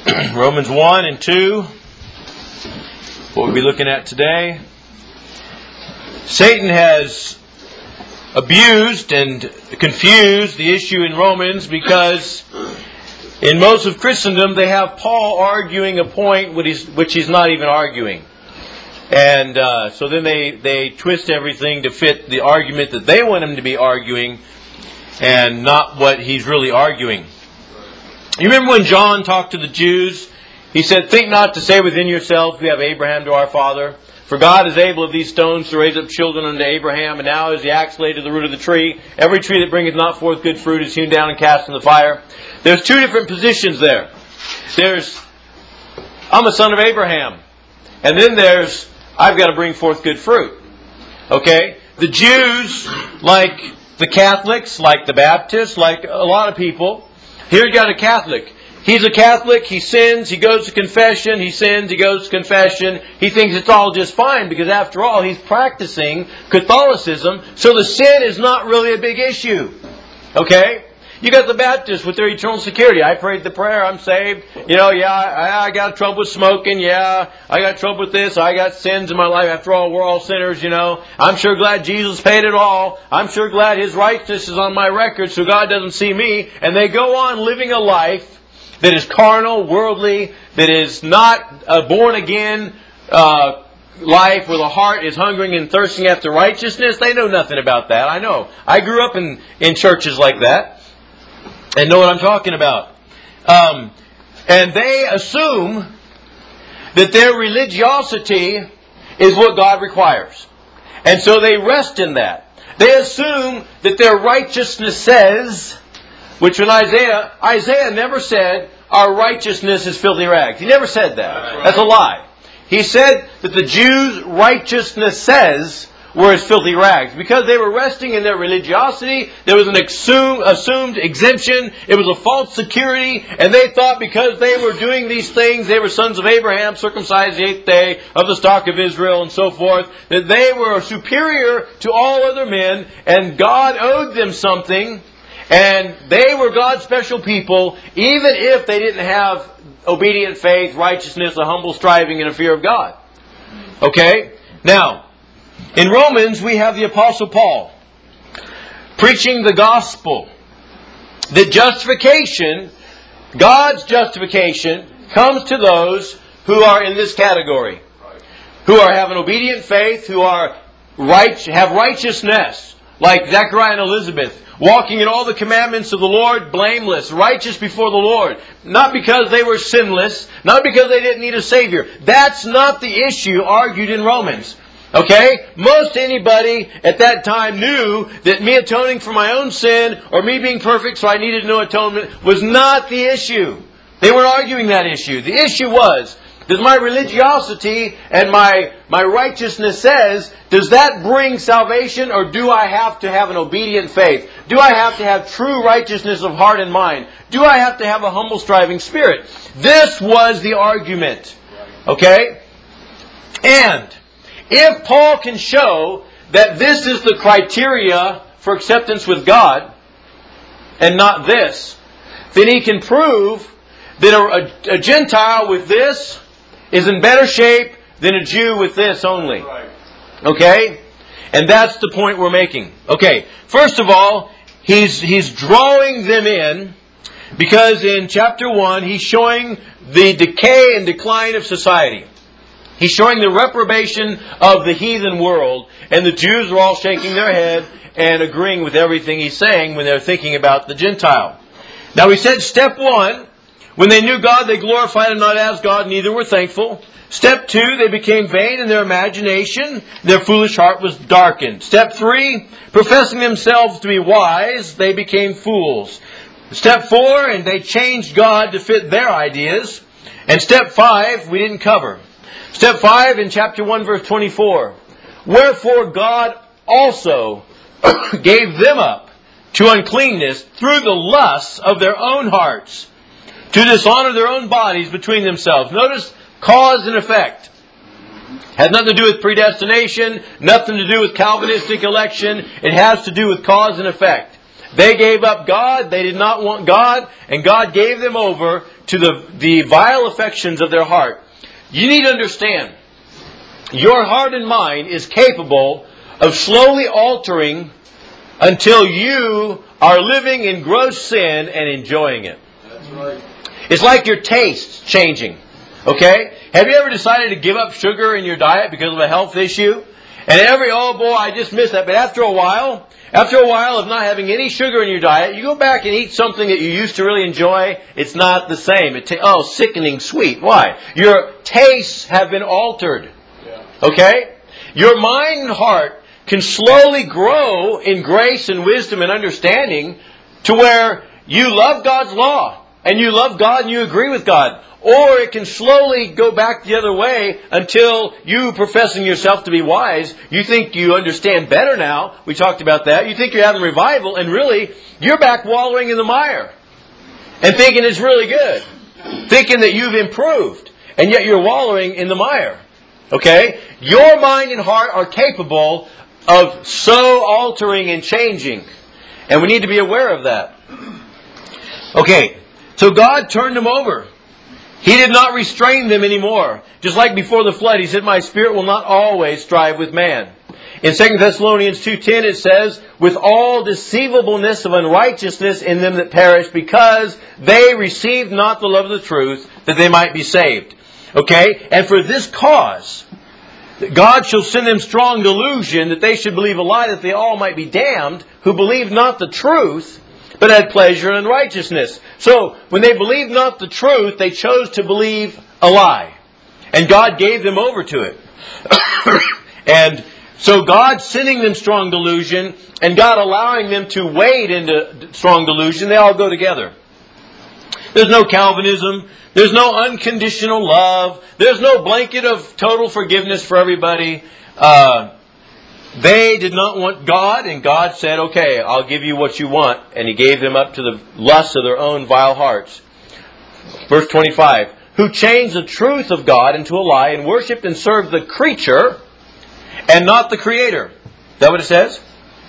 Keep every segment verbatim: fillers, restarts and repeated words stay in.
Romans one and two, what we'll be looking at today. Satan has abused and confused the issue in Romans because in most of Christendom they have Paul arguing a point which he's, which he's not even arguing. And uh, so then they, they twist everything to fit the argument that they want him to be arguing and not what he's really arguing. You remember when John talked to the Jews? He said, "Think not to say within yourselves, we have Abraham to our father. For God is able of these stones to raise up children unto Abraham. And now is the axe laid to the root of the tree. Every tree that bringeth not forth good fruit is hewn down and cast in the fire." There's two different positions there. There's, I'm a son of Abraham. And then there's, I've got to bring forth good fruit. Okay? The Jews, like the Catholics, like the Baptists, like a lot of people. Here you got a Catholic. He's a Catholic, he sins, he goes to confession, he sins, he goes to confession. He thinks it's all just fine because after all, he's practicing Catholicism. So the sin is not really a big issue. Okay? You got the Baptists with their eternal security. I prayed the prayer, I'm saved. You know, yeah, I, I got trouble with smoking. Yeah, I got trouble with this. I got sins in my life. After all, we're all sinners, you know. I'm sure glad Jesus paid it all. I'm sure glad His righteousness is on my record so God doesn't see me. And they go on living a life that is carnal, worldly, that is not a born-again uh, life where the heart is hungering and thirsting after righteousness. They know nothing about that. I know. I grew up in, in churches like that and know what I'm talking about. Um, and they assume that their religiosity is what God requires. And so they rest in that. They assume that their righteousness says, which in Isaiah, Isaiah never said, our righteousness is filthy rags. He never said that. That's a lie. He said that the Jews' righteousness says were as filthy rags. Because they were resting in their religiosity, there was an assumed, assumed exemption. It was a false security. And they thought because they were doing these things, they were sons of Abraham, circumcised the eighth day, of the stock of Israel, and so forth, that they were superior to all other men, and God owed them something. And they were God's special people, even if they didn't have obedient faith, righteousness, a humble striving, and a fear of God. Okay? Now, in Romans, we have the Apostle Paul preaching the gospel. That justification, God's justification, comes to those who are in this category. Who are have an obedient faith, who are right, have righteousness, like Zechariah and Elizabeth. Walking in all the commandments of the Lord, blameless, righteous before the Lord. Not because they were sinless, not because they didn't need a Savior. That's not the issue argued in Romans. Okay? Most anybody at that time knew that me atoning for my own sin, or me being perfect so I needed no atonement, was not the issue. They weren't arguing that issue. The issue was, does my religiosity and my, my righteousness says, does that bring salvation, or do I have to have an obedient faith? Do I have to have true righteousness of heart and mind? Do I have to have a humble striving spirit? This was the argument. Okay? And if Paul can show that this is the criteria for acceptance with God, and not this, then he can prove that a, a, a Gentile with this is in better shape than a Jew with this only. Okay? And that's the point we're making. Okay, first of all, he's he's drawing them in because in chapter one, he's showing the decay and decline of society. He's showing the reprobation of the heathen world, and the Jews are all shaking their head and agreeing with everything he's saying when they're thinking about the Gentile. Now we said step one, when they knew God, they glorified Him not as God, neither were thankful. Step two, they became vain in their imagination. Their foolish heart was darkened. Step three, professing themselves to be wise, they became fools. Step four, and they changed God to fit their ideas. And step five, we didn't cover. Step five in chapter one, verse twenty-four. Wherefore God also gave them up to uncleanness through the lusts of their own hearts, to dishonor their own bodies between themselves. Notice cause and effect. Has nothing to do with predestination, nothing to do with Calvinistic election. It has to do with cause and effect. They gave up God. They did not want God. And God gave them over to the, the vile affections of their heart. You need to understand, your heart and mind is capable of slowly altering until you are living in gross sin and enjoying it. That's right. It's like your taste changing. Okay? Have you ever decided to give up sugar in your diet because of a health issue? And every, oh boy, I just missed that. But after a while, after a while of not having any sugar in your diet, you go back and eat something that you used to really enjoy. It's not the same. It ta- oh, sickening sweet. Why? Your tastes have been altered. Yeah. Okay? Your mind and heart can slowly grow in grace and wisdom and understanding to where you love God's law and you love God and you agree with God. Or it can slowly go back the other way until you, professing yourself to be wise, you think you understand better now. We talked about that. You think you're having revival, and really, you're back wallowing in the mire. And thinking it's really good. Thinking that you've improved. And yet you're wallowing in the mire. Okay? Your mind and heart are capable of so altering and changing. And we need to be aware of that. Okay. So God turned them over. He did not restrain them anymore. Just like before the flood, He said, my Spirit will not always strive with man. In Second Thessalonians two ten it says, with all deceivableness of unrighteousness in them that perish, because they received not the love of the truth, that they might be saved. Okay? And for this cause, God shall send them strong delusion, that they should believe a lie, that they all might be damned, who believe not the truth, but had pleasure in unrighteousness. So, when they believed not the truth, they chose to believe a lie. And God gave them over to it. And so God sending them strong delusion, and God allowing them to wade into strong delusion, they all go together. There's no Calvinism. There's no unconditional love. There's no blanket of total forgiveness for everybody. Uh... They did not want God, and God said, okay, I'll give you what you want. And He gave them up to the lusts of their own vile hearts. Verse twenty-five, who changed the truth of God into a lie and worshipped and served the creature and not the Creator. Is that what it says?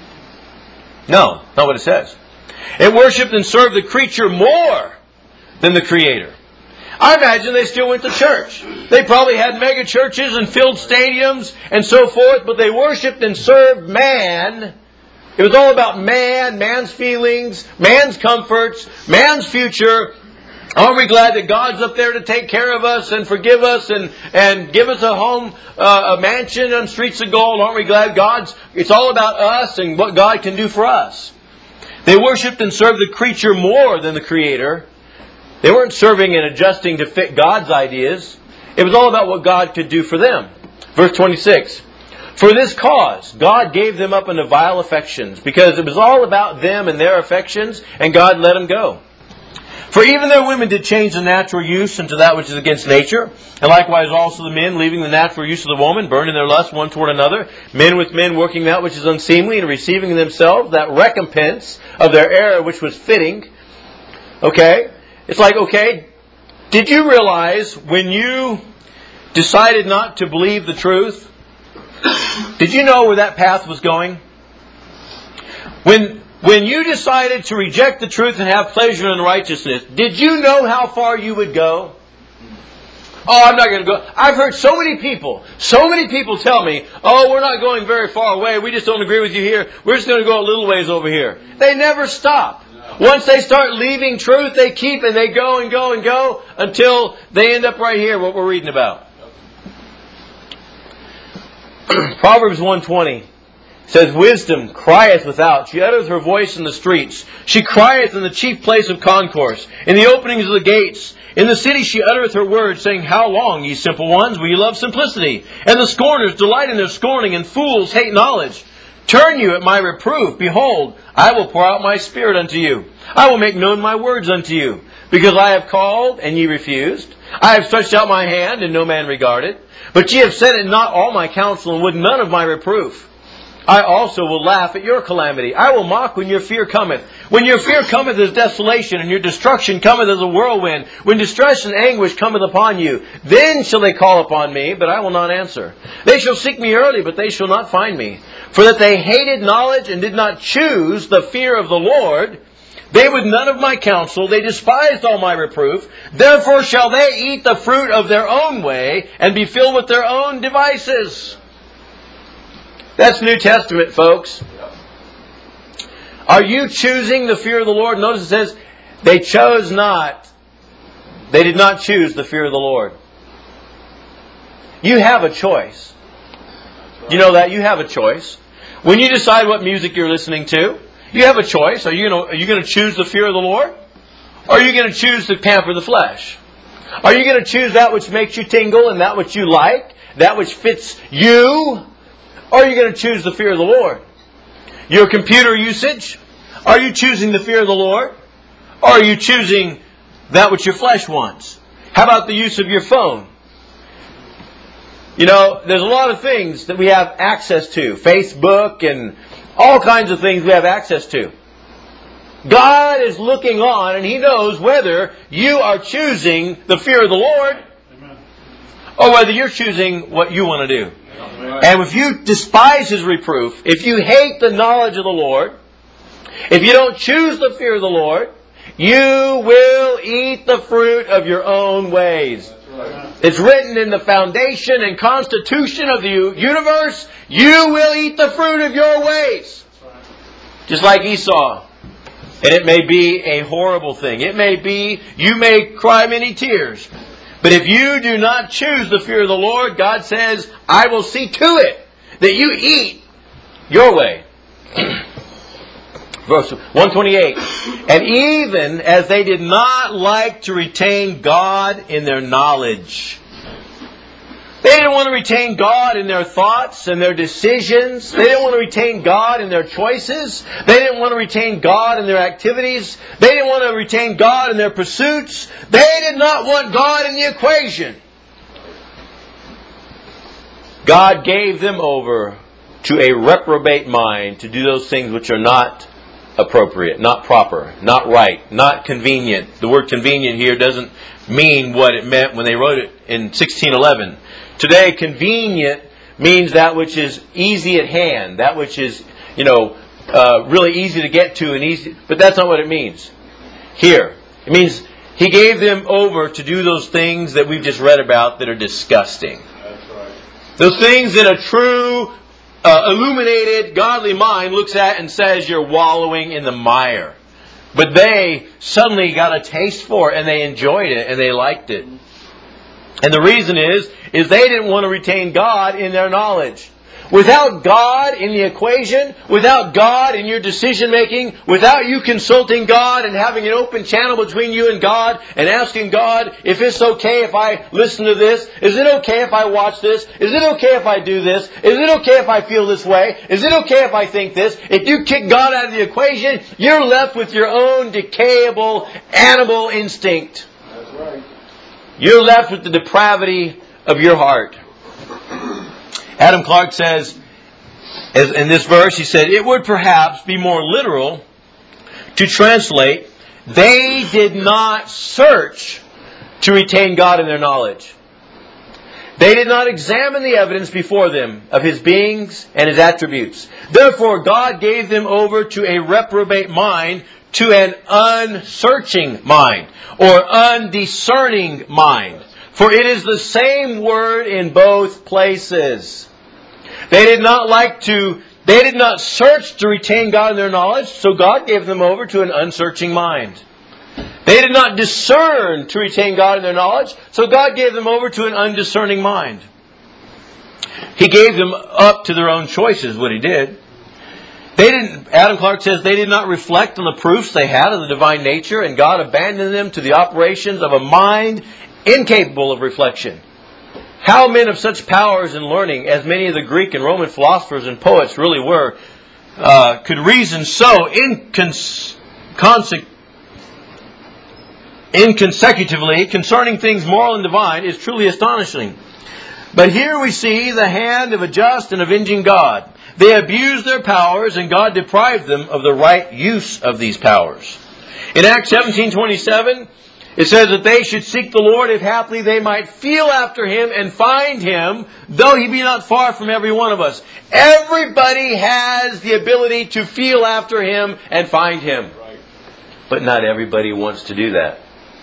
No, not what it says. It worshipped and served the creature more than the Creator. I imagine they still went to church. They probably had mega churches and filled stadiums and so forth, but they worshipped and served man. It was all about man, man's feelings, man's comforts, man's future. Aren't we glad that God's up there to take care of us and forgive us and, and give us a home, uh, a mansion on streets of gold? Aren't we glad God's, it's all about us and what God can do for us. They worshipped and served the creature more than the Creator. They weren't serving and adjusting to fit God's ideas. It was all about what God could do for them. Verse twenty-six. For this cause, God gave them up into vile affections, because it was all about them and their affections, and God let them go. For even their women did change the natural use into that which is against nature, and likewise also the men, leaving the natural use of the woman, burned in their lust one toward another, men with men working that which is unseemly, and receiving in themselves that recompense of their error which was fitting. Okay? It's like, okay, did you realize when you decided not to believe the truth, did you know where that path was going? When when you decided to reject the truth and have pleasure in righteousness, did you know how far you would go? Oh, I'm not going to go. I've heard so many people, so many people tell me, oh, we're not going very far away. We just don't agree with you here. We're just going to go a little ways over here. They never stop. Once they start leaving truth, they keep and they go and go and go until they end up right here, what we're reading about. Proverbs one twenty says, wisdom crieth without. She uttereth her voice in the streets. She crieth in the chief place of concourse, in the openings of the gates. In the city she uttereth her words, saying, how long, ye simple ones, will ye love simplicity? And the scorners delight in their scorning, and fools hate knowledge. Turn you at my reproof. Behold, I will pour out my spirit unto you. I will make known my words unto you. Because I have called, and ye refused. I have stretched out my hand, and no man regarded. But ye have set at not all my counsel, and would none of my reproof. I also will laugh at your calamity. I will mock when your fear cometh. When your fear cometh as desolation, and your destruction cometh as a whirlwind, when distress and anguish cometh upon you, then shall they call upon me, but I will not answer. They shall seek me early, but they shall not find me. For that they hated knowledge and did not choose the fear of the Lord, they would none of my counsel, they despised all my reproof. Therefore shall they eat the fruit of their own way, and be filled with their own devices. That's New Testament, folks. Are you choosing the fear of the Lord? Notice it says, they chose not. They did not choose the fear of the Lord. You have a choice. You know that? You have a choice. When you decide what music you're listening to, you have a choice. Are you going to, are you going to choose the fear of the Lord? Or are you going to choose to pamper the flesh? Are you going to choose that which makes you tingle and that which you like, that which fits you? Or are you going to choose the fear of the Lord? Your computer usage? Are you choosing the fear of the Lord? Or are you choosing that which your flesh wants? How about the use of your phone? You know, there's a lot of things that we have access to. Facebook and all kinds of things we have access to. God is looking on and He knows whether you are choosing the fear of the Lord or whether you're choosing what you want to do. And if you despise His reproof, if you hate the knowledge of the Lord, if you don't choose the fear of the Lord, you will eat the fruit of your own ways. It's written in the foundation and constitution of the universe, you will eat the fruit of your ways. Just like Esau. And it may be a horrible thing. It may be, you may cry many tears. But if you do not choose the fear of the Lord, God says, I will see to it that you eat your way. Verse one twenty-eight. And even as they did not like to retain God in their knowledge. They didn't want to retain God in their thoughts and their decisions. They didn't want to retain God in their choices. They didn't want to retain God in their activities. They didn't want to retain God in their pursuits. They did not want God in the equation. God gave them over to a reprobate mind to do those things which are not appropriate, not proper, not right, not convenient. The word convenient here doesn't mean what it meant when they wrote it in sixteen eleven. Today, convenient means that which is easy at hand, that which is, you know, uh, really easy to get to and easy. But that's not what it means. Here, it means He gave them over to do those things that we've just read about that are disgusting. That's right. Those things that a true, uh, illuminated, godly mind looks at and says you're wallowing in the mire. But they suddenly got a taste for it and they enjoyed it and they liked it. And the reason is, is they didn't want to retain God in their knowledge. Without God in the equation, without God in your decision making, without you consulting God and having an open channel between you and God and asking God if it's okay if I listen to this, is it okay if I watch this, is it okay if I do this, is it okay if I feel this way, is it okay if I think this? If you kick God out of the equation, you're left with your own decayable animal instinct. That's right. You're left with the depravity of your heart. Adam Clark says, as in this verse, he said, it would perhaps be more literal to translate, they did not search to retain God in their knowledge. They did not examine the evidence before them of His beings and His attributes. Therefore, God gave them over to a reprobate mind, to an unsearching mind, or undiscerning mind. For it is the same word in both places. They did not like to, they did not search to retain God in their knowledge, so God gave them over to an unsearching mind. They did not discern to retain God in their knowledge, so God gave them over to an undiscerning mind. He gave them up to their own choices, what He did. They didn't, Adam Clark says, they did not reflect on the proofs they had of the divine nature, and God abandoned them to the operations of a mind incapable of reflection. How men of such powers and learning, as many of the Greek and Roman philosophers and poets really were, uh, could reason so incons- conse- inconsecutively concerning things moral and divine is truly astonishing. But here we see the hand of a just and avenging God. They abused their powers, and God deprived them of the right use of these powers. In Acts seventeen twenty-seven, it says that they should seek the Lord if haply they might feel after Him and find Him, though He be not far from every one of us. Everybody has the ability to feel after Him and find Him. But not everybody wants to do that.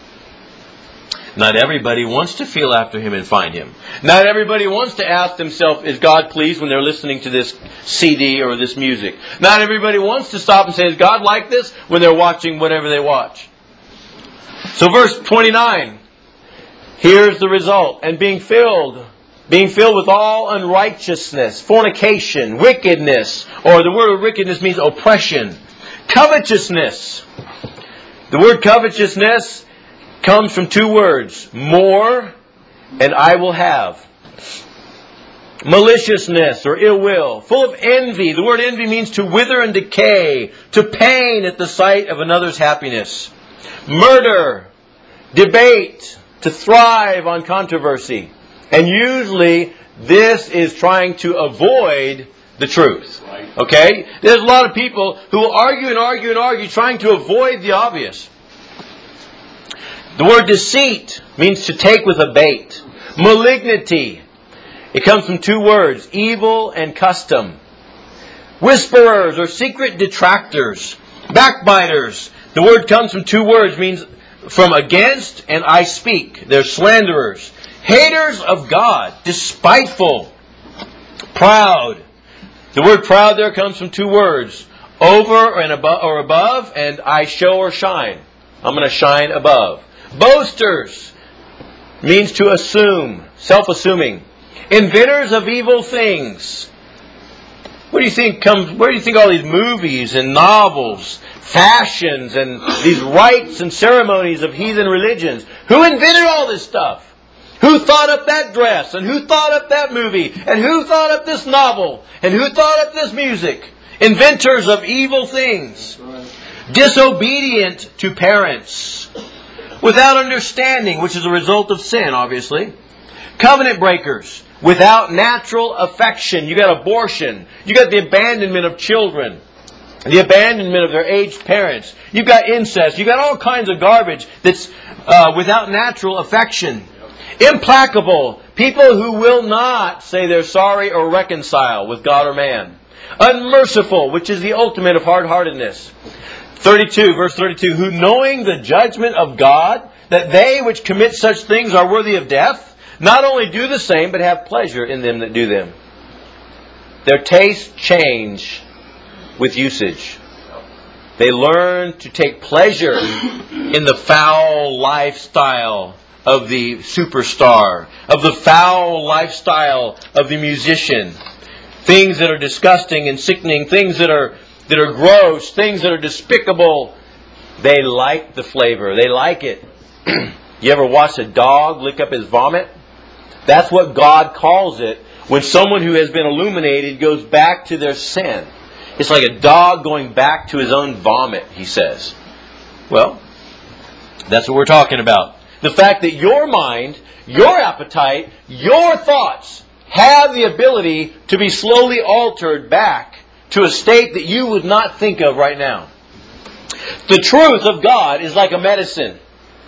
Not everybody wants to feel after Him and find Him. Not everybody wants to ask themselves, is God pleased when they're listening to this C D or this music? Not everybody wants to stop and say, is God like this, when they're watching whatever they watch? So verse twenty-nine, here's the result. And being filled, being filled with all unrighteousness, fornication, wickedness, or the word wickedness means oppression, covetousness. The word covetousness comes from two words, more and I will have. Maliciousness or ill will, full of envy. The word envy means to wither and decay, to pain at the sight of another's happiness. Murder, debate, to thrive on controversy. And usually this is trying to avoid the truth. Okay? There's a lot of people who will argue and argue and argue trying to avoid the obvious. The word deceit means to take with a bait. Malignity. It comes from two words, evil and custom. Whisperers or secret detractors. Backbiters. The word comes from two words, means from against and I speak. They're slanderers. Haters of God. Despiteful. Proud. The word proud there comes from two words. Over and above, or above, and I show or shine. I'm going to shine above. Boasters means to assume, self-assuming. Inventors of evil things. What do you think comes? Where do you think all these movies and novels, fashions, and these rites and ceremonies of heathen religions? Who invented all this stuff? Who thought up that dress? And who thought up that movie? And who thought up this novel? And who thought up this music? Inventors of evil things. Disobedient to parents. Without understanding, which is a result of sin, obviously. Covenant breakers. Without natural affection. You got abortion. You got the abandonment of children. The abandonment of their aged parents. You've got incest. You've got all kinds of garbage that's uh, without natural affection. Implacable. People who will not say they're sorry or reconcile with God or man. Unmerciful, which is the ultimate of hard-heartedness. thirty-two, verse thirty-two. Who knowing the judgment of God, that they which commit such things are worthy of death, not only do the same, but have pleasure in them that do them. Their tastes change with usage. They learn to take pleasure in the foul lifestyle of the superstar, of the foul lifestyle of the musician. Things that are disgusting and sickening, things that are that are gross, things that are despicable. They like the flavor. They like it. You ever watch a dog lick up his vomit? That's what God calls it when someone who has been illuminated goes back to their sin. It's like a dog going back to his own vomit, he says. Well, that's what we're talking about. The fact that your mind, your appetite, your thoughts have the ability to be slowly altered back to a state that you would not think of right now. The truth of God is like a medicine.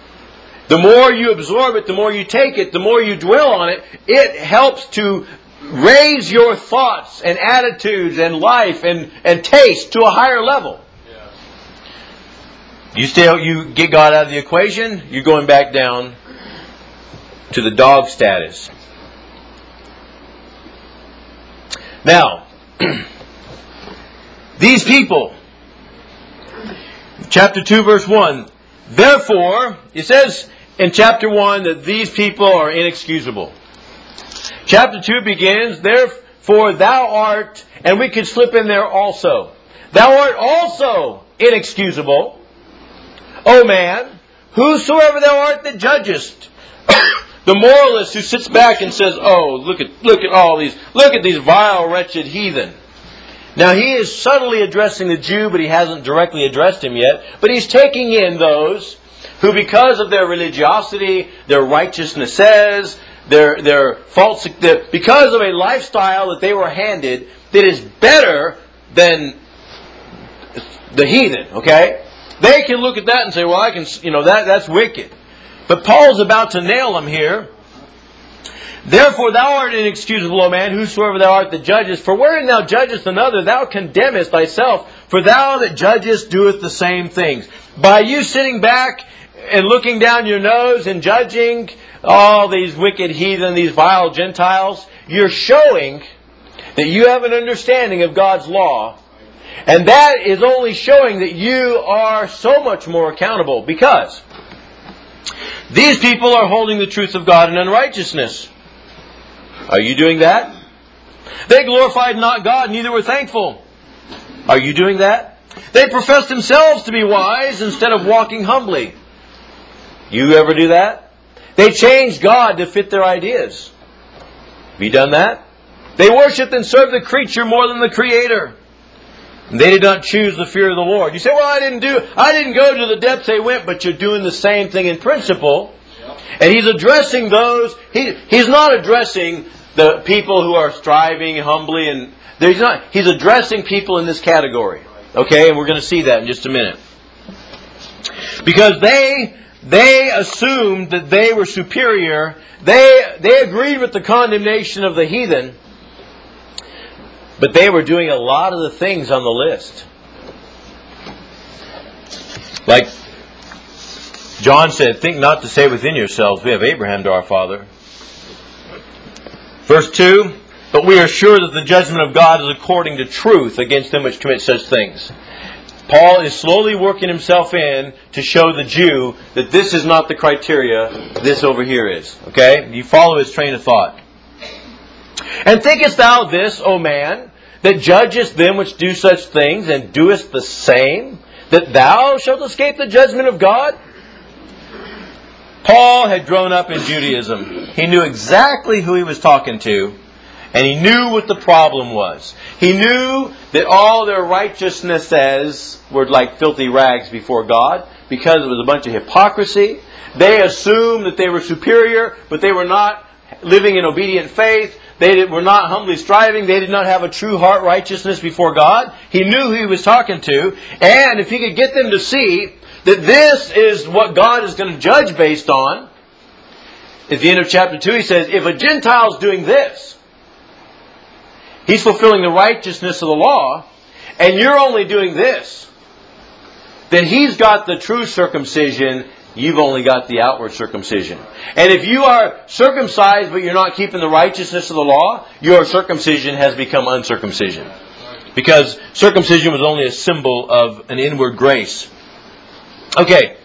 The more you absorb it, the more you take it, the more you dwell on it, it helps to raise your thoughts and attitudes and life and, and taste to a higher level. You still you get God out of the equation, you're going back down to the dog status. Now, these people, chapter two, verse one, therefore, it says in chapter one that these people are inexcusable. Chapter two begins, therefore thou art, and we could slip in there also, thou art also inexcusable, O man, whosoever thou art that judgest. The moralist who sits back and says, oh, look at look at all these, look at these vile, wretched heathen. Now he is subtly addressing the Jew, but he hasn't directly addressed him yet. But he's taking in those who, because of their religiosity, their righteousnesses, their their false, their, because of a lifestyle that they were handed, that is better than the heathen, okay? They can look at that and say, well, I can, you know, that that's wicked. But Paul's about to nail them here. Therefore thou art inexcusable, O man, whosoever thou art that judgest. For wherein thou judgest another, thou condemnest thyself. For thou that judgest doeth the same things. By you sitting back and looking down your nose and judging all these wicked heathen, these vile Gentiles, you're showing that you have an understanding of God's law. And that is only showing that you are so much more accountable, because these people are holding the truth of God in unrighteousness. Are you doing that? They glorified not God, neither were thankful. Are you doing that? They professed themselves to be wise instead of walking humbly. You ever do that? They changed God to fit their ideas. Have you done that? They worshipped and served the creature more than the Creator. They did not choose the fear of the Lord. You say, well, I didn't do, I didn't go to the depths they went, but you're doing the same thing in principle. And he's addressing those, he, he's not addressing the people who are striving humbly, and he's not, he's addressing people in this category. Okay, and we're going to see that in just a minute. Because they, they assumed that they were superior. They, they agreed with the condemnation of the heathen. But they were doing a lot of the things on the list. Like John said, think not to say within yourselves, we have Abraham to our father. Verse two, but we are sure that the judgment of God is according to truth against them which commit such things. Paul is slowly working himself in to show the Jew that this is not the criteria, this over here is. Okay? You follow his train of thought. And thinkest thou this, O man, that judgest them which do such things, and doest the same, that thou shalt escape the judgment of God? Paul had grown up in Judaism. He knew exactly who he was talking to, and he knew what the problem was. He knew that all their righteousnesses were like filthy rags before God, because it was a bunch of hypocrisy. They assumed that they were superior, but they were not living in obedient faith. They were not humbly striving. They did not have a true heart righteousness before God. He knew who he was talking to. And if he could get them to see that this is what God is going to judge based on, at the end of chapter two he says, if a Gentile is doing this, he's fulfilling the righteousness of the law, and you're only doing this, then he's got the true circumcision. You've only got the outward circumcision. And if you are circumcised but you're not keeping the righteousness of the law, your circumcision has become uncircumcision. Because circumcision was only a symbol of an inward grace. Okay.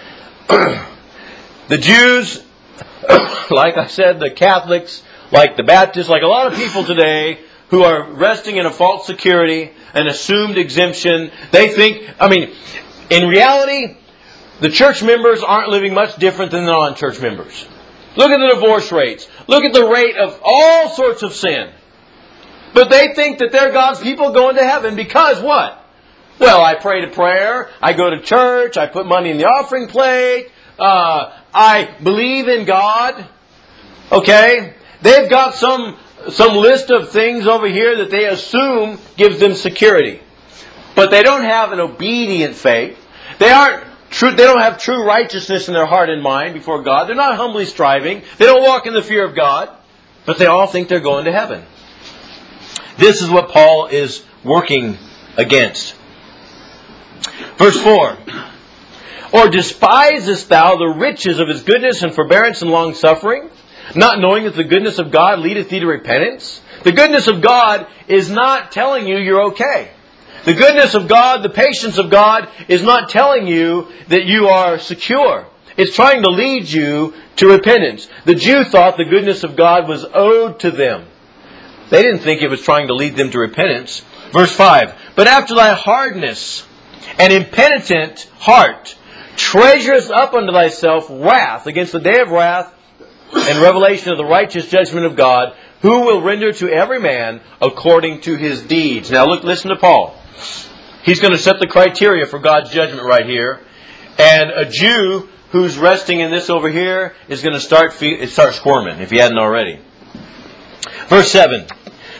The Jews, like I said, the Catholics, like the Baptists, like a lot of people today who are resting in a false security, an assumed exemption. They think, I mean, in reality, the church members aren't living much different than the non-church members. Look at the divorce rates. Look at the rate of all sorts of sin. But they think that they're God's people going to heaven because what? Well, I pray to prayer. I go to church. I put money in the offering plate. Uh, I believe in God. Okay? They've got some, some list of things over here that they assume gives them security. But they don't have an obedient faith. They aren't True, they don't have true righteousness in their heart and mind before God. They're not humbly striving. They don't walk in the fear of God. But they all think they're going to heaven. This is what Paul is working against. Verse four. Or despisest thou the riches of His goodness and forbearance and long suffering, not knowing that the goodness of God leadeth thee to repentance? The goodness of God is not telling you you're okay. The goodness of God, the patience of God is not telling you that you are secure. It's trying to lead you to repentance. The Jew thought the goodness of God was owed to them. They didn't think it was trying to lead them to repentance. Verse five. But after thy hardness and impenitent heart, treasurest up unto thyself wrath against the day of wrath and revelation of the righteous judgment of God, who will render to every man according to his deeds. Now look, listen to Paul. He's going to set the criteria for God's judgment right here. And a Jew who's resting in this over here is going to start, start squirming, if he hadn't already. Verse seven.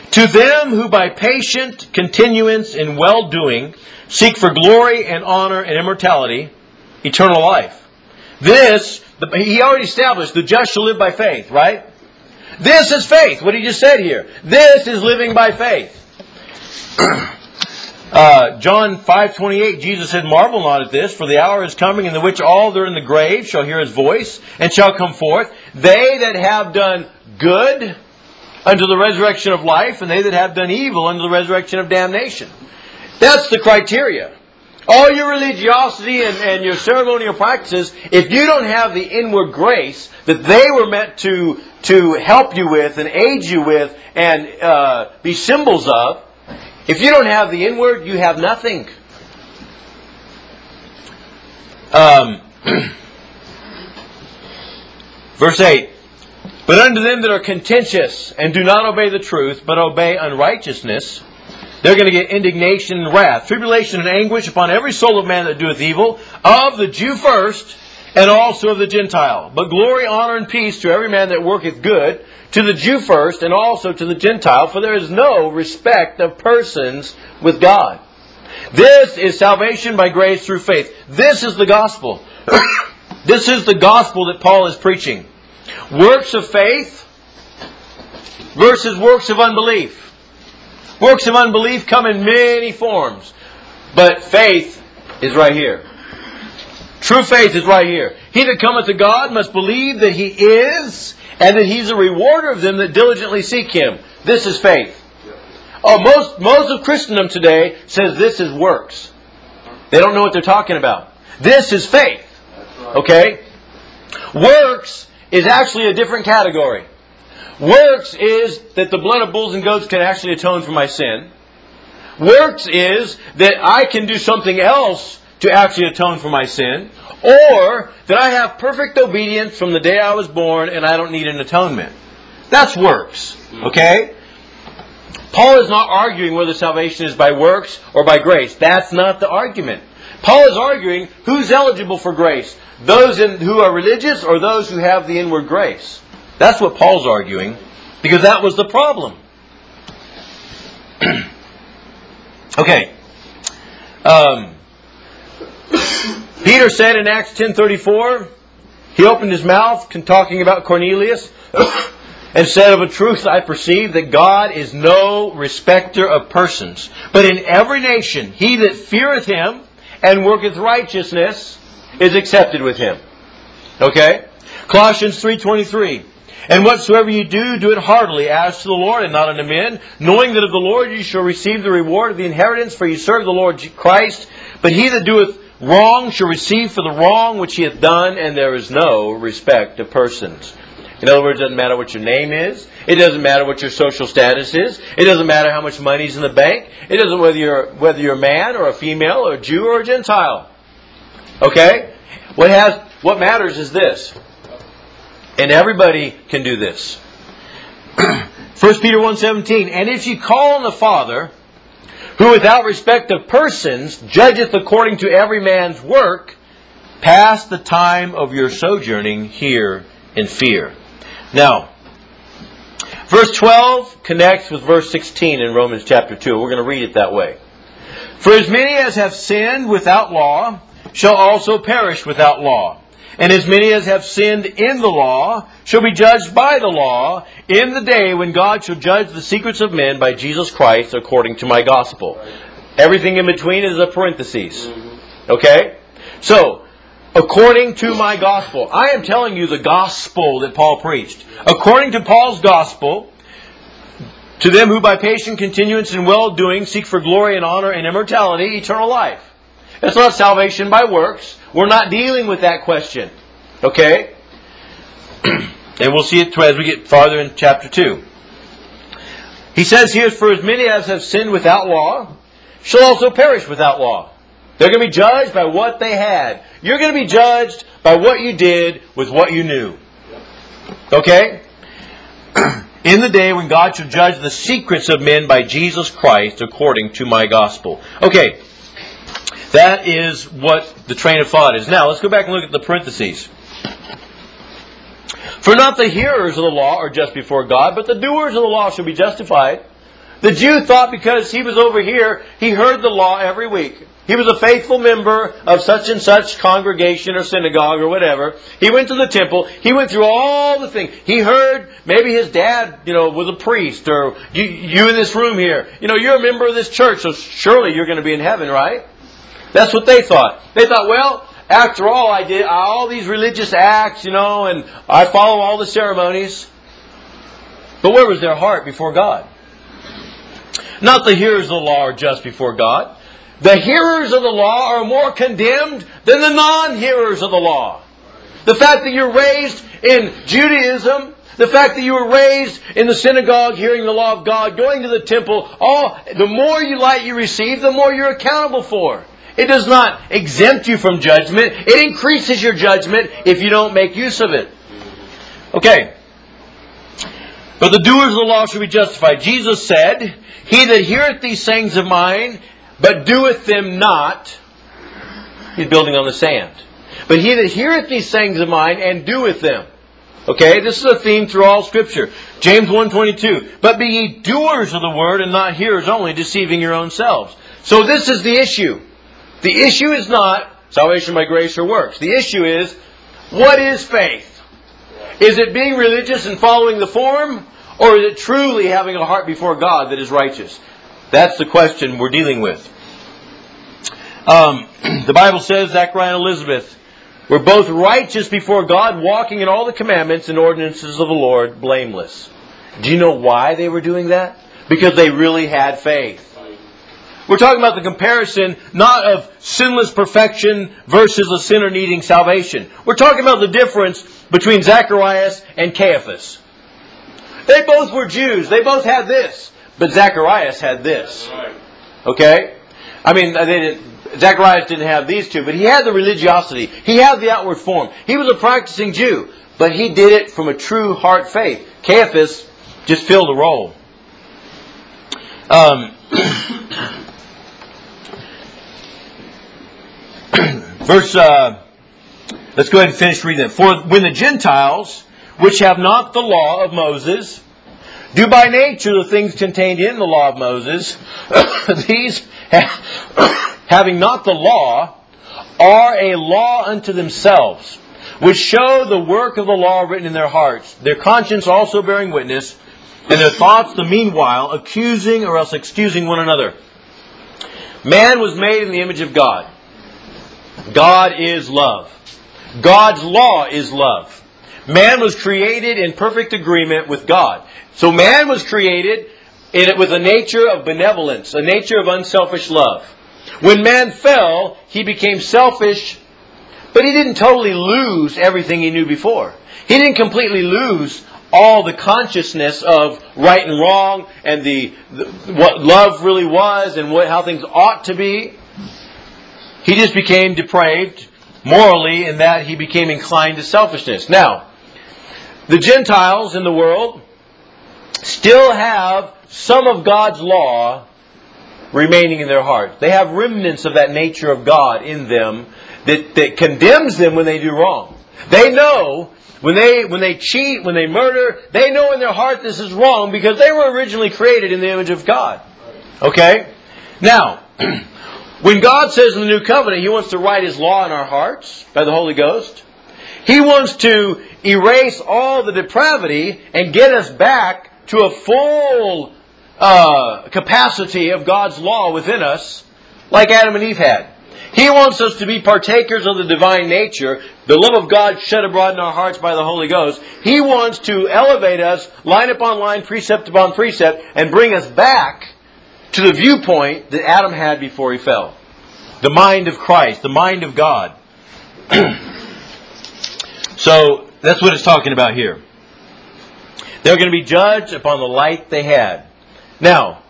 To them who by patient continuance in well-doing seek for glory and honor and immortality, eternal life. This, he already established, the just shall live by faith, right? This is faith, what he just said here. This is living by faith. uh, John five twenty-eight, Jesus said, "Marvel not at this, for the hour is coming in the which all that are in the grave shall hear His voice, and shall come forth. They that have done good unto the resurrection of life, and they that have done evil unto the resurrection of damnation." That's the criteria. All your religiosity and, and your ceremonial practices, if you don't have the inward grace that they were meant to, to help you with and aid you with and uh, be symbols of, if you don't have the inward, you have nothing. Um, verse eight. "But unto them that are contentious and do not obey the truth, but obey unrighteousness, they're going to get indignation and wrath, tribulation and anguish upon every soul of man that doeth evil, of the Jew first, and also of the Gentile. But glory, honor, and peace to every man that worketh good, to the Jew first, and also to the Gentile, for there is no respect of persons with God." This is salvation by grace through faith. This is the gospel. This is the gospel that Paul is preaching. Works of faith versus works of unbelief. Works of unbelief come in many forms. But faith is right here. True faith is right here. "He that cometh to God must believe that He is, and that He's a rewarder of them that diligently seek Him." This is faith. Oh, most, most of Christendom today says this is works. They don't know what they're talking about. This is faith. Okay? Works is actually a different category. Works is that the blood of bulls and goats can actually atone for my sin. Works is that I can do something else to actually atone for my sin. Or that I have perfect obedience from the day I was born and I don't need an atonement. That's works. Okay? Paul is not arguing whether salvation is by works or by grace. That's not the argument. Paul is arguing who's eligible for grace. Those in, who are religious or those who have the inward grace. That's what Paul's arguing, because that was the problem. Okay. Um, Peter said in Acts ten thirty-four, he opened his mouth talking about Cornelius and said, "Of a truth I perceive that God is no respecter of persons, but in every nation he that feareth Him and worketh righteousness is accepted with Him." Okay? Colossians three twenty-three. "And whatsoever ye do, do it heartily, as to the Lord and not unto men, knowing that of the Lord ye shall receive the reward of the inheritance, for ye serve the Lord Christ. But he that doeth wrong shall receive for the wrong which he hath done, and there is no respect of persons." In other words, it doesn't matter what your name is. It doesn't matter what your social status is. It doesn't matter how much money is in the bank. It doesn't whether you're whether you're a man or a female or a Jew or a Gentile. Okay? What has what matters is this. And everybody can do this. First Peter one seventeen. "And if ye call on the Father, who without respect of persons judgeth according to every man's work, pass the time of your sojourning here in fear." Now, verse twelve connects with verse sixteen in Romans chapter two. We're going to read it that way. "For as many as have sinned without law shall also perish without law. And as many as have sinned in the law shall be judged by the law in the day when God shall judge the secrets of men by Jesus Christ according to my gospel." Everything in between is a parenthesis. Okay? So, according to my gospel. I am telling you the gospel that Paul preached. According to Paul's gospel, to them who by patient continuance in well-doing seek for glory and honor and immortality, eternal life. It's not salvation by works. We're not dealing with that question. Okay? And we'll see it as we get farther in chapter two. He says here, "For as many as have sinned without law shall also perish without law." They're going to be judged by what they had. You're going to be judged by what you did with what you knew. Okay? "In the day when God shall judge the secrets of men by Jesus Christ according to my gospel." Okay. That is what the train of thought is. Now, let's go back and look at the parentheses. "For not the hearers of the law are just before God, but the doers of the law shall be justified. The Jew thought because he was over here, he heard the law every week. He was a faithful member of such and such congregation or synagogue or whatever. He went to the temple. He went through all the things. He heard maybe his dad, you know, was a priest, or you, you in this room here. You know, you're a member of this church, so surely you're going to be in heaven, right? That's what they thought. They thought, well, after all, I did all these religious acts, you know, and I follow all the ceremonies. But where was their heart before God? Not the hearers of the law are just before God. The hearers of the law are more condemned than the non-hearers of the law. The fact that you're raised in Judaism, the fact that you were raised in the synagogue, hearing the law of God, going to the temple, all the more you light you receive, the more you're accountable for. It does not exempt you from judgment. It increases your judgment if you don't make use of it. Okay. But the doers of the law shall be justified. Jesus said, he that heareth these sayings of mine, but doeth them not, he's building on the sand. But he that heareth these sayings of mine and doeth them. Okay, this is a theme through all Scripture. James one twenty-two. But be ye doers of the word and not hearers only, deceiving your own selves. So this is the issue. The issue is not salvation by grace or works. The issue is, what is faith? Is it being religious and following the form? Or is it truly having a heart before God that is righteous? That's the question we're dealing with. Um, the Bible says, Zechariah and Elizabeth were both righteous before God, walking in all the commandments and ordinances of the Lord, blameless. Do you know why they were doing that? Because they really had faith. We're talking about the comparison not of sinless perfection versus a sinner needing salvation. We're talking about the difference between Zacharias and Caiaphas. They both were Jews. They both had this. But Zacharias had this. Okay? I mean, they didn't, Zacharias didn't have these two, but he had the religiosity. He had the outward form. He was a practicing Jew, but he did it from a true heart faith. Caiaphas just filled the role. Um, verse, uh, let's go ahead and finish reading it. For when the Gentiles, which have not the law of Moses, do by nature the things contained in the law of Moses, these, having not the law, are a law unto themselves, which show the work of the law written in their hearts, their conscience also bearing witness, and their thoughts the meanwhile accusing or else excusing one another. Man was made in the image of God. God is love. God's law is love. Man was created in perfect agreement with God. So man was created in it with a nature of benevolence, a nature of unselfish love. When man fell, he became selfish, but he didn't totally lose everything he knew before. He didn't completely lose all the consciousness of right and wrong and the, the what love really was and what how things ought to be. He just became depraved morally in that he became inclined to selfishness. Now, the Gentiles in the world still have some of God's law remaining in their hearts. They have remnants of that nature of God in them that, that condemns them when they do wrong. They know when they when they cheat, when they murder, they know in their heart this is wrong because they were originally created in the image of God. Okay? Now, when God says in the New Covenant He wants to write His law in our hearts by the Holy Ghost, He wants to erase all the depravity and get us back to a full uh, capacity of God's law within us, like Adam and Eve had. He wants us to be partakers of the divine nature, the love of God shed abroad in our hearts by the Holy Ghost. He wants to elevate us line upon line, precept upon precept, and bring us back to the viewpoint that Adam had before he fell. The mind of Christ, the mind of God. So, that's what it's talking about here. They're going to be judged upon the light they had. Now,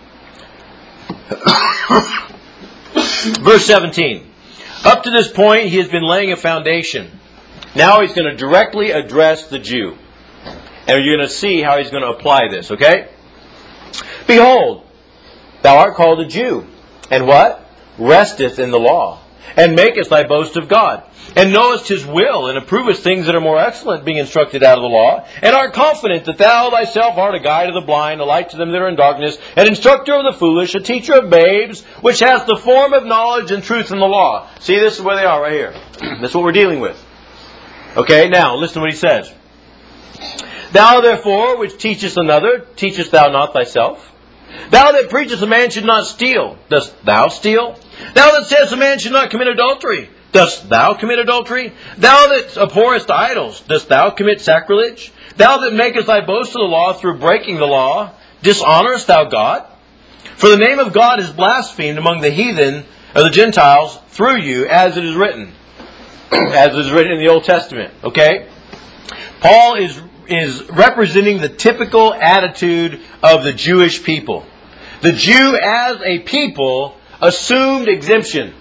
verse seventeen. Up to this point, he has been laying a foundation. Now he's going to directly address the Jew. And you're going to see how he's going to apply this, okay? Behold, thou art called a Jew. And what? Resteth in the law. And makest thy boast of God. and knowest His will, and approvest things that are more excellent, being instructed out of the law, and art confident that thou thyself art a guide of the blind, a light to them that are in darkness, an instructor of the foolish, a teacher of babes, which has the form of knowledge and truth in the law. See, this is where they are right here. That's what we're dealing with. Okay, now, listen to what he says. Thou therefore, which teachest another, teachest thou not thyself? Thou that preachest a man should not steal, dost thou steal? Thou that sayest a man should not commit adultery, dost thou commit adultery? Thou that abhorrest idols, dost thou commit sacrilege? Thou that makest thy boast of the law through breaking the law, dishonourest thou God? For the name of God is blasphemed among the heathen, or the Gentiles, through you, as it is written. As it is written in the Old Testament. Okay? Paul is is representing the typical attitude of the Jewish people. The Jew as a people assumed exemption.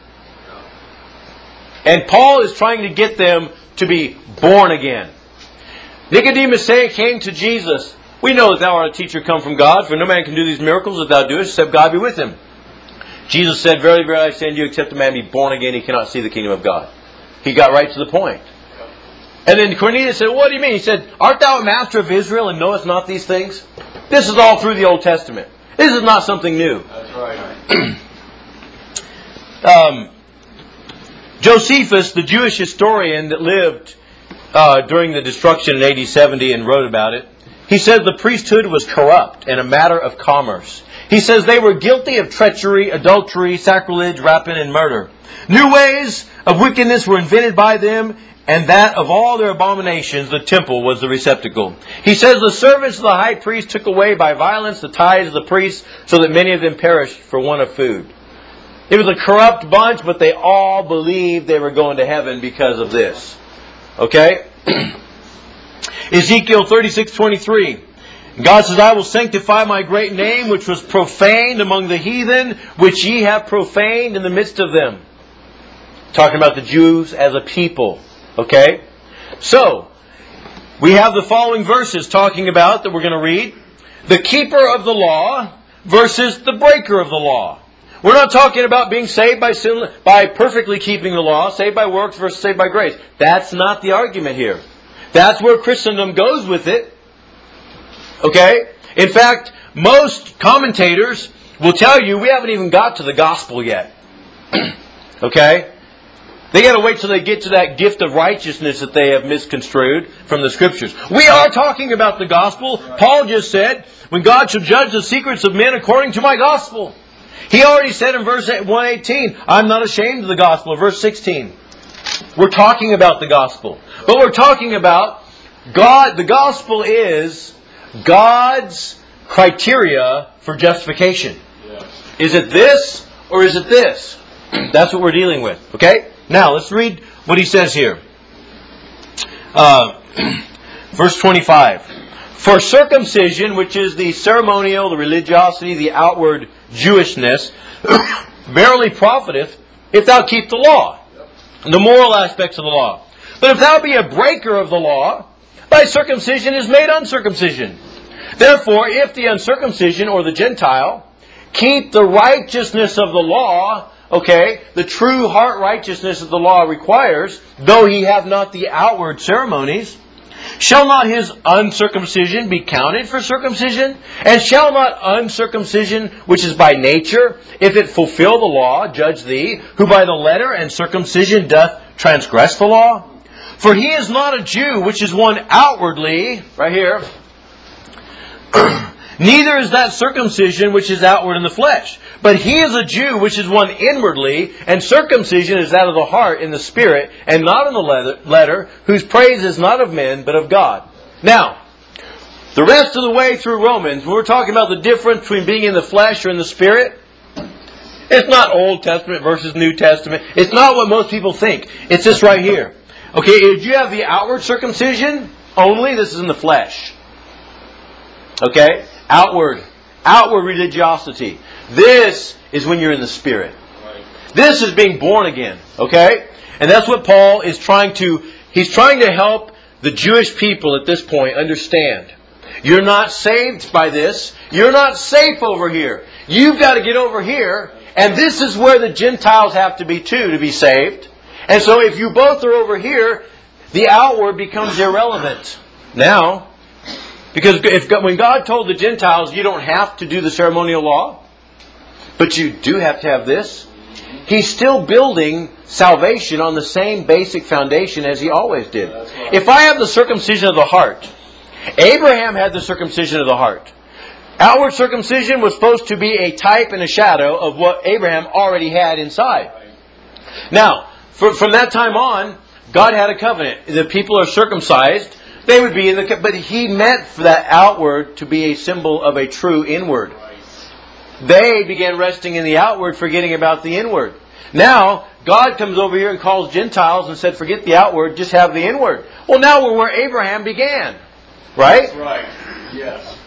And Paul is trying to get them to be born again. Nicodemus say, came to Jesus, we know that thou art a teacher come from God, for no man can do these miracles that thou doest, except God be with him. Jesus said, verily, verily, I say unto you, except a man be born again, he cannot see the kingdom of God. He got right to the point. And then Cornelius said, what do you mean? He said, art thou a master of Israel and knowest not these things? This is all through the Old Testament. This is not something new. That's right. um, Josephus, the Jewish historian that lived uh, during the destruction in A D seventy and wrote about it, he says the priesthood was corrupt and a matter of commerce. He says they were guilty of treachery, adultery, sacrilege, rapine, and murder. New ways of wickedness were invented by them, and that of all their abominations, the temple was the receptacle. He says the servants of the high priest took away by violence the tithes of the priests, so that many of them perished for want of food. It was a corrupt bunch, but they all believed they were going to heaven because of this. Okay? Ezekiel thirty-six twenty-three. God says, I will sanctify my great name, which was profaned among the heathen, which ye have profaned in the midst of them. Talking about the Jews as a people. Okay? So, we have the following verses talking about, that we're going to read, the keeper of the law versus the breaker of the law. We're not talking about being saved by sin, by perfectly keeping the law, saved by works versus saved by grace. That's not the argument here. That's where Christendom goes with it. Okay? In fact, most commentators will tell you we haven't even got to the gospel yet. Okay? They got to wait till they get to that gift of righteousness that they have misconstrued from the Scriptures. We are talking about the gospel. Paul just said, when God shall judge the secrets of men according to my gospel. He already said in verse one eighteen, I'm not ashamed of the gospel. Verse sixteen. We're talking about the gospel. But we're talking about God. The gospel is God's criteria for justification. Yes. Is it this or is it this? That's what we're dealing with. Okay? Now, let's read what he says here. Uh, verse twenty-five. For circumcision, which is the ceremonial, the religiosity, the outward Jewishness, verily profiteth if thou keep the law, the moral aspects of the law. But if thou be a breaker of the law, thy circumcision is made uncircumcision. Therefore, if the uncircumcision or the Gentile keep the righteousness of the law, okay, the true heart righteousness that the law requires, though he have not the outward ceremonies, shall not his uncircumcision be counted for circumcision? And shall not uncircumcision, which is by nature, if it fulfill the law, judge thee, who by the letter and circumcision doth transgress the law? For he is not a Jew, which is one outwardly, right here, neither is that circumcision which is outward in the flesh. But he is a Jew which is one inwardly, and circumcision is that of the heart in the spirit, and not in the letter, letter, whose praise is not of men, but of God. Now, the rest of the way through Romans, when we're talking about the difference between being in the flesh or in the spirit, it's not Old Testament versus New Testament. It's not what most people think. It's this right here. Okay, if you have the outward circumcision only, this is in the flesh. Okay? Outward. Outward religiosity. This is when you're in the Spirit. This is being born again. Okay? And that's what Paul is trying to... He's trying to help the Jewish people at this point understand. You're not saved by this. You're not safe over here. You've got to get over here. And this is where the Gentiles have to be too, to be saved. And so if you both are over here, the outward becomes irrelevant. Now, because if when God told the Gentiles, you don't have to do the ceremonial law, but you do have to have this, He's still building salvation on the same basic foundation as He always did. If I have the circumcision of the heart, Abraham had the circumcision of the heart. Outward circumcision was supposed to be a type and a shadow of what Abraham already had inside. Now, for, from that time on, God had a covenant. The people are circumcised. They would be in the, but He meant for that outward to be a symbol of a true inward. They began resting in the outward, forgetting about the inward. Now, God comes over here and calls Gentiles and said, forget the outward, just have the inward. Well, now we're where Abraham began. Right? Right. Yes.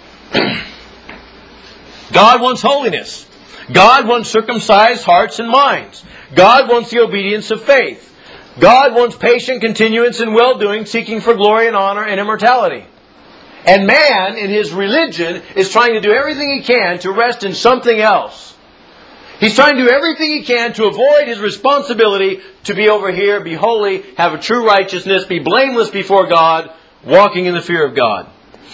God wants holiness. God wants circumcised hearts and minds. God wants the obedience of faith. God wants patient continuance in well-doing, seeking for glory and honor and immortality. And man, in his religion, is trying to do everything he can to rest in something else. He's trying to do everything he can to avoid his responsibility to be over here, be holy, have a true righteousness, be blameless before God, walking in the fear of God.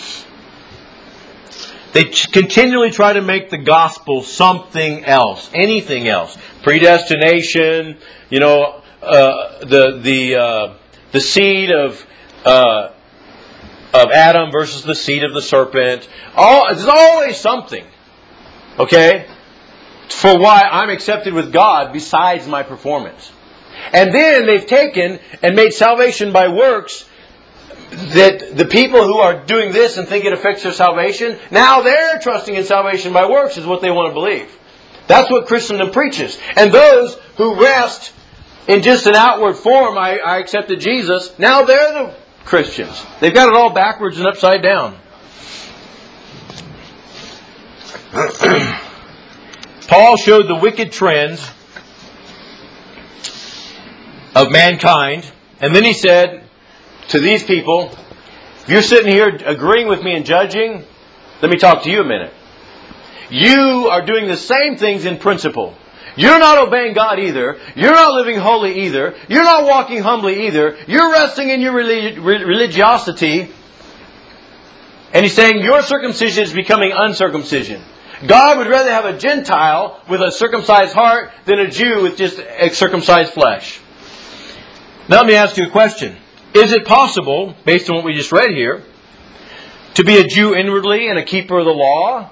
They continually try to make the gospel something else, anything else. Predestination, you know, uh, the the uh, the seed of uh, of Adam versus the seed of the serpent. All there's always something, okay, for why I'm accepted with God besides my performance. And then they've taken and made salvation by works. That the people who are doing this and think it affects their salvation, now they're trusting in salvation by works is what they want to believe. That's what Christendom preaches. And those who rest in just an outward form, I, I accepted Jesus, now they're the Christians. They've got it all backwards and upside down. Paul showed the wicked trends of mankind, and then he said to these people, if you're sitting here agreeing with me and judging, let me talk to you a minute. You are doing the same things in principle. You're not obeying God either. You're not living holy either. You're not walking humbly either. You're resting in your religi- religiosity. And he's saying your circumcision is becoming uncircumcision. God would rather have a Gentile with a circumcised heart than a Jew with just a circumcised flesh. Now let me ask you a question. Is it possible, based on what we just read here, to be a Jew inwardly and a keeper of the law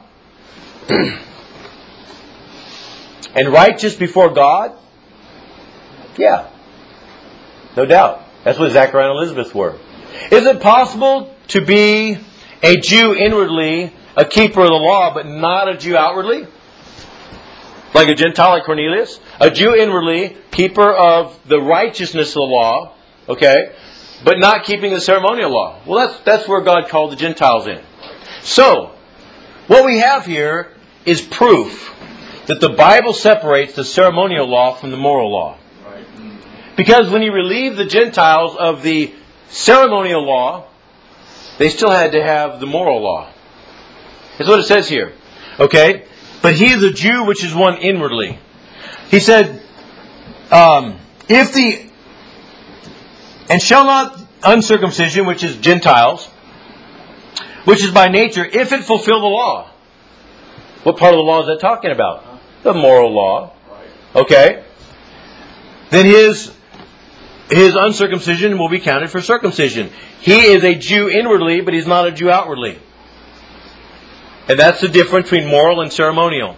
and righteous before God? Yeah. No doubt. That's what Zachariah and Elizabeth were. Is it possible to be a Jew inwardly, a keeper of the law, but not a Jew outwardly? Like a Gentile like Cornelius? A Jew inwardly, keeper of the righteousness of the law, okay, but not keeping the ceremonial law. Well, that's that's where God called the Gentiles in. So, what we have here is proof that the Bible separates the ceremonial law from the moral law. Because when He relieved the Gentiles of the ceremonial law, they still had to have the moral law. That's what it says here. Okay? But he is a Jew which is one inwardly. He said, um, if the... And shall not uncircumcision, which is Gentiles, which is by nature, if it fulfill the law. What part of the law is that talking about? The moral law. Okay. Then his his uncircumcision will be counted for circumcision. He is a Jew inwardly, but he's not a Jew outwardly. And that's the difference between moral and ceremonial.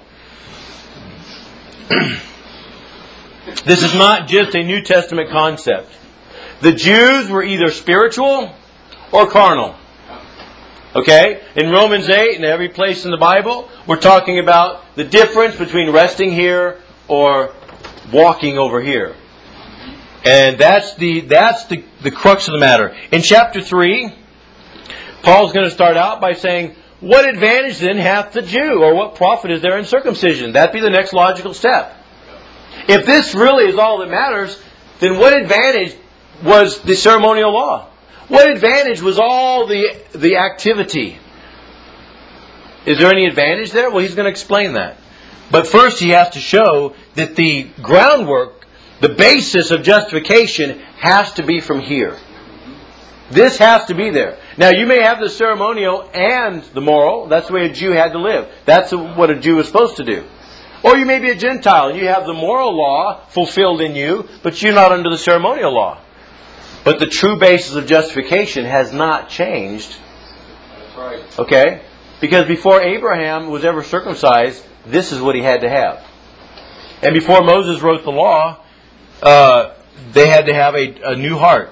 This is not just a New Testament concept. The Jews were either spiritual or carnal. Okay? In Romans eight and every place in the Bible, we're talking about the difference between resting here or walking over here. And that's the that's the, the crux of the matter. In chapter three, Paul's going to start out by saying, what advantage then hath the Jew, or what profit is there in circumcision? That'd be the next logical step. If this really is all that matters, then what advantage was the ceremonial law? What advantage was all the the activity? Is there any advantage there? Well, he's going to explain that. But first he has to show that the groundwork The basis of justification has to be from here. This has to be there. Now, you may have the ceremonial and the moral. That's the way a Jew had to live. That's what a Jew was supposed to do. Or you may be a Gentile and you have the moral law fulfilled in you, but you're not under the ceremonial law. But the true basis of justification has not changed. That's right. Okay? Because before Abraham was ever circumcised, this is what he had to have. And before Moses wrote the law, uh, they had to have a, a new heart.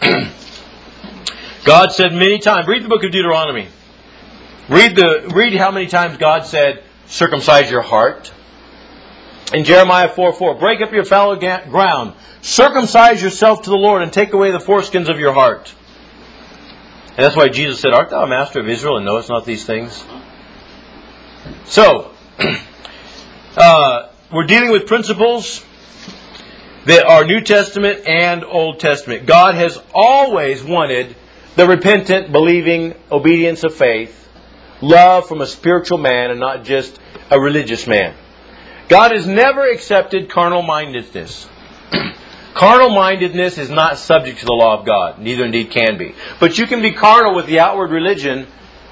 God said many times, read the book of Deuteronomy. Read the read how many times God said, circumcise your heart. In Jeremiah four four, break up your fallow ga- ground. Circumcise yourself to the Lord and take away the foreskins of your heart. And that's why Jesus said, art thou a master of Israel and knowest not these things? So, uh, we're dealing with principles that are New Testament and Old Testament. God has always wanted the repentant, believing obedience of faith, love from a spiritual man and not just a religious man. God has never accepted carnal mindedness. Carnal mindedness is not subject to the law of God. Neither indeed can be. But you can be carnal with the outward religion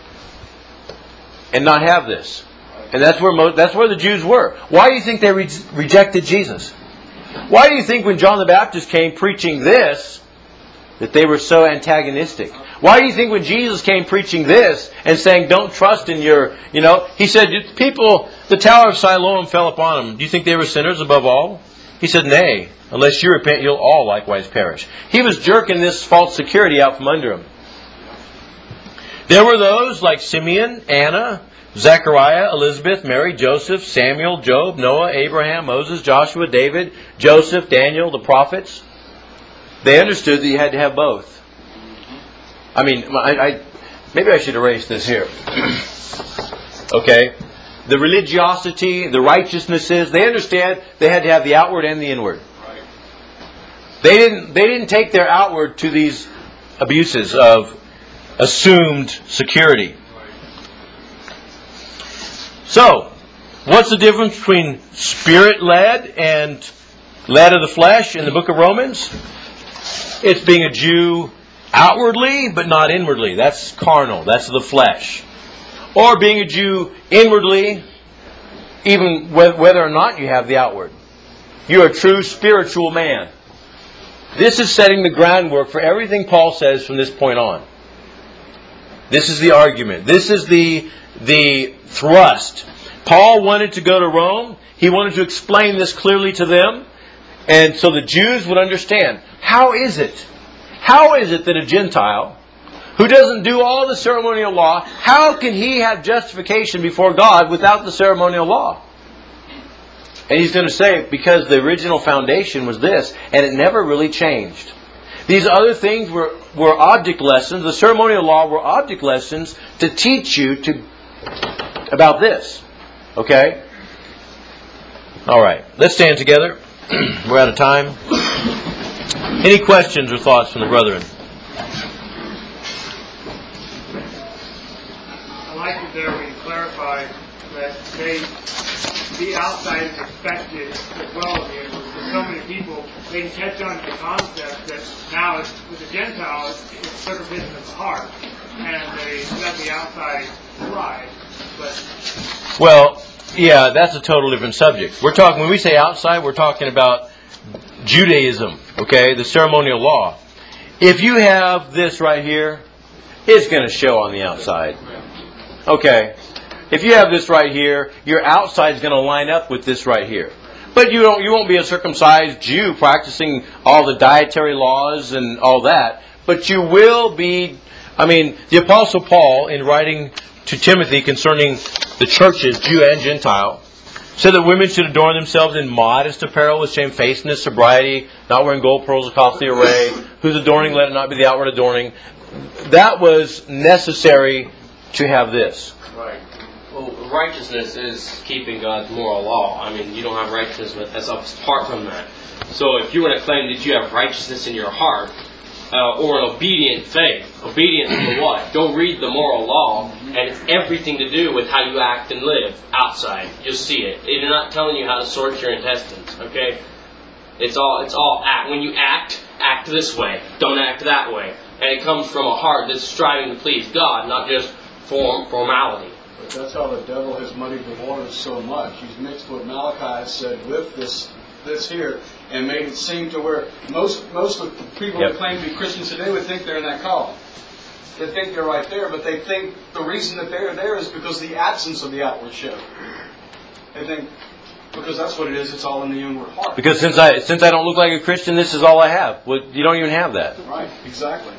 and not have this. And that's where most, that's where the Jews were. Why do you think they re- rejected Jesus? Why do you think when John the Baptist came preaching this, that they were so antagonistic? Why do you think when Jesus came preaching this and saying, don't trust in your, you know, he said, people, the Tower of Siloam fell upon them. Do you think they were sinners above all? He said, nay, unless you repent, you'll all likewise perish. He was jerking this false security out from under him. There were those like Simeon, Anna, Zechariah, Elizabeth, Mary, Joseph, Samuel, Job, Noah, Abraham, Moses, Joshua, David, Joseph, Daniel, the prophets. They understood that you had to have both. I mean, I, I maybe I should erase this here. Okay? The religiosity, the righteousnesses, they understand they had to have the outward and the inward. Right. They didn't they didn't take their outward to these abuses of assumed security. So, what's the difference between Spirit-led and led of the flesh in the book of Romans? It's being a Jew outwardly, but not inwardly. That's carnal. That's the flesh. Or being a Jew inwardly, even whether or not you have the outward. You're a true spiritual man. This is setting the groundwork for everything Paul says from this point on. This is the argument. This is the, the thrust. Paul wanted to go to Rome. He wanted to explain this clearly to them. And so the Jews would understand. How is it? How is it that a Gentile who doesn't do all the ceremonial law, how can he have justification before God without the ceremonial law? And he's going to say, because the original foundation was this, and it never really changed. These other things were, were object lessons. The ceremonial law were object lessons to teach you to about this. Okay? All right. Let's stand together. We're out of time. Any questions or thoughts from the brethren? I like it there when you clarify that they, the outside is expected as well as the inward. For so many people, they can catch on to the concept that now it's, with the Gentile, it's, it's circumcision of the heart, and they let the outside slide. But well, yeah, that's a total different subject. We're talking, when we say outside, we're talking about Judaism, okay, the ceremonial law. If you have this right here, it's going to show on the outside. Okay. If you have this right here, your outside is going to line up with this right here. But you don't, you won't be a circumcised Jew practicing all the dietary laws and all that. But you will be, I mean, the Apostle Paul, in writing to Timothy concerning the churches, Jew and Gentile, said that women should adorn themselves in modest apparel with shamefacedness, sobriety, not wearing gold, pearls, or costly array. Whose adorning, let it not be the outward adorning. That was necessary to have this. Right. Well, righteousness is keeping God's moral law. I mean, you don't have righteousness that's apart from that. So if you want to claim that you have righteousness in your heart, uh, or an obedient faith, obedience to what? Go read the moral law, and it's everything to do with how you act and live outside. You'll see it. It's not telling you how to sort your intestines, okay? It's all it's all act. When you act, act this way. Don't act that way. And it comes from a heart that's striving to please God, not just form formality. But that's how the devil has muddied the waters so much. He's mixed what Malachi said with this this here and made it seem to where most most of the people Yep. who claim to be Christians today would think they're in that column. They think they're right there, but they think the reason that they're there is because of the absence of the outward show. They think because that's what it is, it's all in the inward heart. Because since I since I don't look like a Christian, this is all I have. Well, you don't even have that. Right, exactly.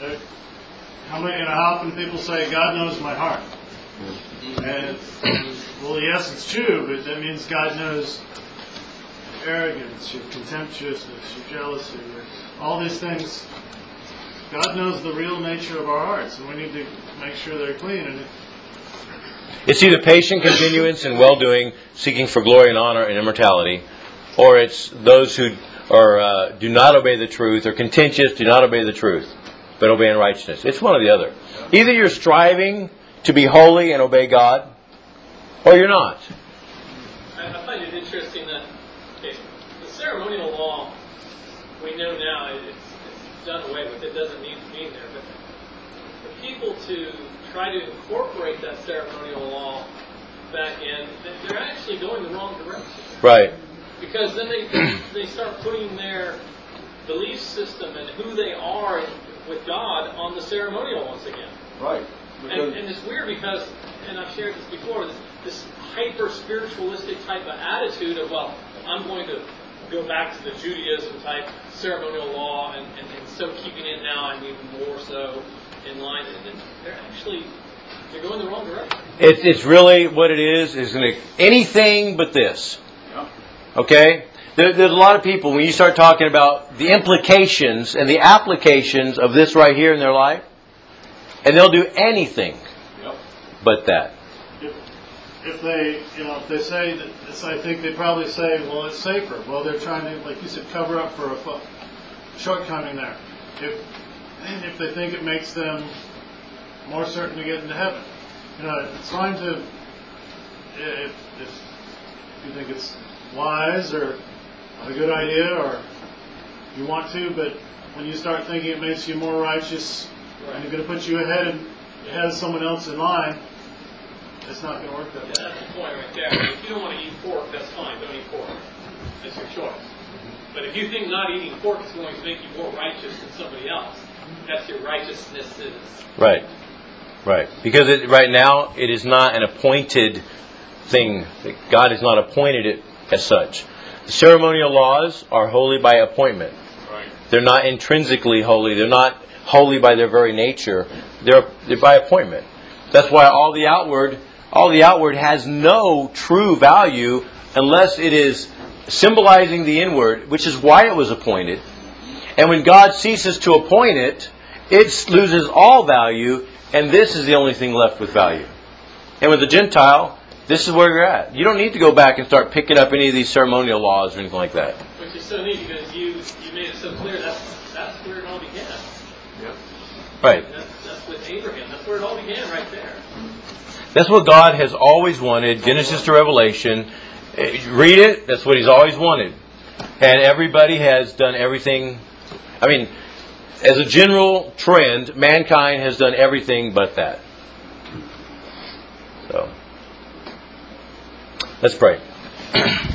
How many, you know, how often people say, God knows my heart? And, well, yes, it's true, but that means God knows your arrogance, your contemptuousness, your jealousy, your, all these things. God knows the real nature of our hearts, and we need to make sure they're clean. And it, It's either patient continuance and well-doing, seeking for glory and honor and immortality, or it's those who are uh, do not obey the truth, or contentious, do not obey the truth, but obey in righteousness. It's one or the other. Either you're striving to be holy and obey God, or you're not. I, I find it interesting that okay, the ceremonial law, we know now it's, it's done away with. It doesn't need to be there. But for people to try to incorporate that ceremonial law back in, they're actually going the wrong direction. Right. Because then they they start putting their belief system and who they are with God on the ceremonial once again. Right. And, and it's weird because, and I've shared this before, this, this hyper-spiritualistic type of attitude of, well, I'm going to go back to the Judaism type ceremonial law, and, and, and so keeping it now, and even more so in line. And they're actually, they're going the wrong direction. It's it's really what it is, is gonna, anything but this. Yeah. Okay? There, there's a lot of people, when you start talking about the implications and the applications of this right here in their life, and they'll do anything Yep. but that. if, if they, you know, if they say that, it's, I think they probably say, well, it's safer. Well, they're trying to, like you said, cover up for a fo- shortcoming there. If if they think it makes them more certain to get into heaven, you know, it's fine to, if if you think it's wise or a good idea or you want to, but when you start thinking it makes you more righteous, and you're going to put you ahead and ahead of someone else in line, it's not going to work that way. Yeah, that's the point right there. If you don't want to eat pork, that's fine. Don't eat pork. That's your choice. But if you think not eating pork is going to make you more righteous than somebody else, that's your righteousness is. Right. Right. Because it, right now, it is not an appointed thing. God has not appointed it as such. The ceremonial laws are holy by appointment. Right. They're not intrinsically holy. They're not holy by their very nature. They're, they're by appointment. That's why all the outward, all the outward has no true value unless it is symbolizing the inward, which is why it was appointed. And when God ceases to appoint it, it loses all value, and this is the only thing left with value. And with the Gentile, this is where you're at. You don't need to go back and start picking up any of these ceremonial laws or anything like that. Which is so neat because you you made it so clear that's that's where it all began. Yep. Right. That's, that's with Abraham. That's where it all began right there. That's what God has always wanted, Genesis to Revelation. Read it, that's what He's always wanted. And everybody has done everything. I mean, as a general trend, mankind has done everything but that. So, let's pray.